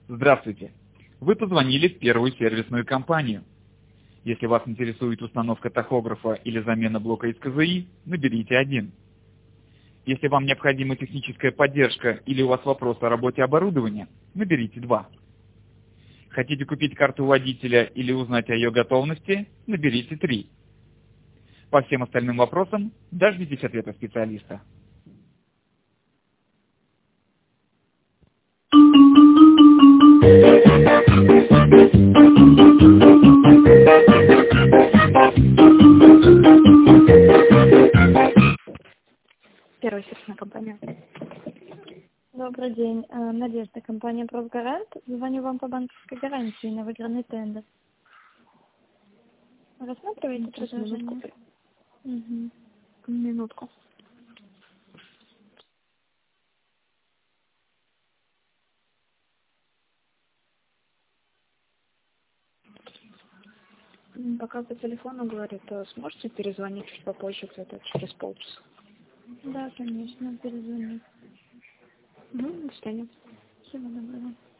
Здравствуйте! Вы позвонили в первую сервисную компанию. Если вас интересует установка тахографа или замена блока из КЗИ, наберите 1. Если вам необходима техническая поддержка или у вас вопрос о работе оборудования, наберите 2. Хотите купить карту водителя или узнать о ее готовности, наберите 3. По всем остальным вопросам дождитесь ответа специалиста. Первая сервисная компания. Добрый день. Надежда, компания «Профгарант». Звоню вам по банковской гарантии на выигранный тендер. Рассматриваете предложение? Минутку. Пока по телефону говорит, сможете перезвонить чуть попозже, где-то через полчаса? Да, конечно, перезвоню. До свидания. Всего доброго.